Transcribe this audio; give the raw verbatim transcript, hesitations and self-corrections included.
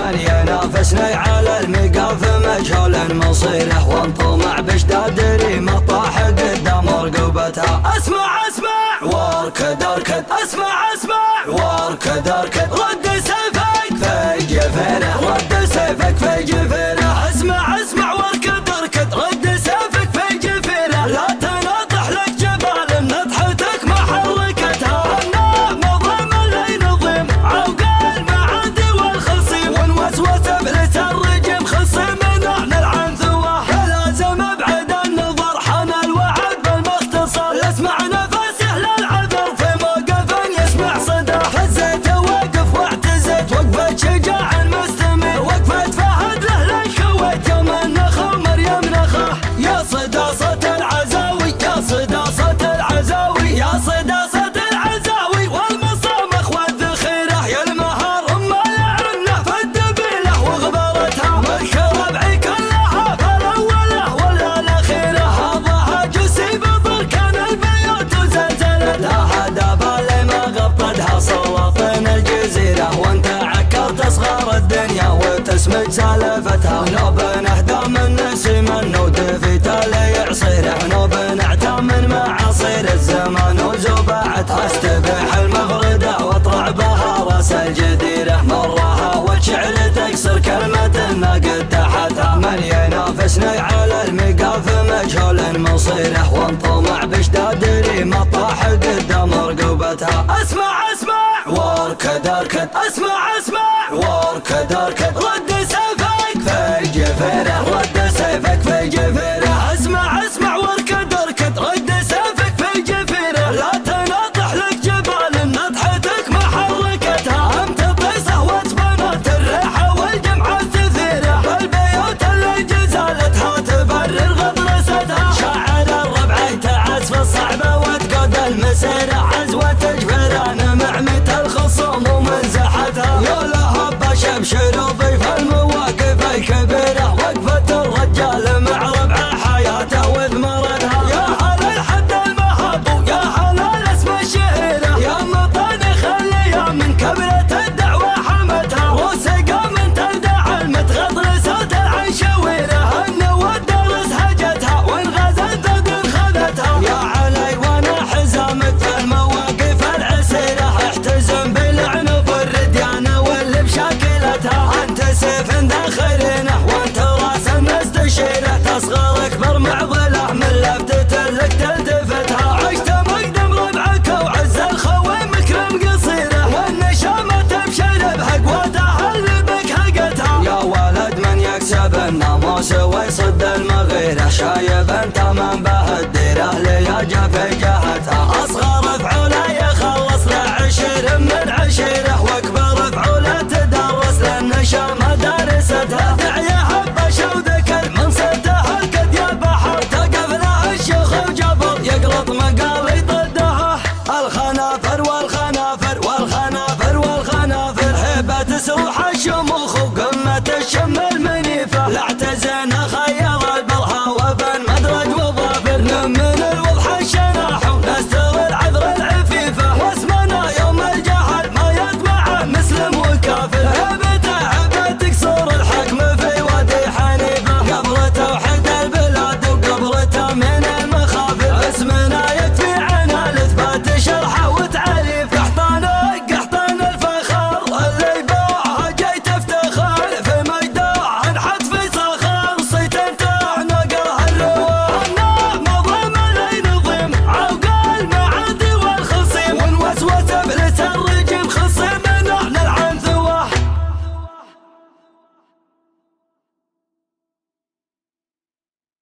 من ينافسني على الميقاف مجهول مصيره، وانطمع بجداد ريمه طاح قدام رقبتها. اسمع اسمع واركد اركد، اسمع اسمع واركد اركد، رد سيفك في جفينه، رد سيفك في جفينه. اسمع اسمع واركد اركد، رد سيفك في جفينه. لا تناطح لك جبال نطحتك ما حركتها. النام نظم اللي نظم عوقل معادي والخصيم، ونوسوس ابليس الرجم خصمنا نلعن ثواه. لازم ابعد النظر حان الوعد بالمختصر، يسمع نفسه للعذر في موقف يسمع صداه. فزيت وقف واعتزت وقفة شجاع مستمر، وقفة فهد له للكويت يوم النخا مريم نخاه. يا صداصة العزاوي يا صداصة العزاوي يا صداصة العزاوي، والمصامخ والذخيرة يا المهار ام العنة في الدبيلة وغبرتها. ملك ربعي كلها فالاولة ولا الاخيرة، هضاها جسي ببركان البيوت وزلزلتها. هدف اللي ما غطتها سلاطين الجزيرة، وانت عكرت اصغار الدنيا وتسمج سالفتها. نوب نهدى من نسيم النود في تالي عصيره، نوب نعتى من معاصير الزمان وزباعتها. استبيح المغردة واطلع بها راس الجديرة، مرها والشعر تكسر كلمة ما قد تحتها. من ينافسني على الميقاف مجهول مصيره، وانطمع بجداد ريمه طاح قدام رقبتها. اسمع اسمع واركد اركد، اسمع اسمع واركد اركد،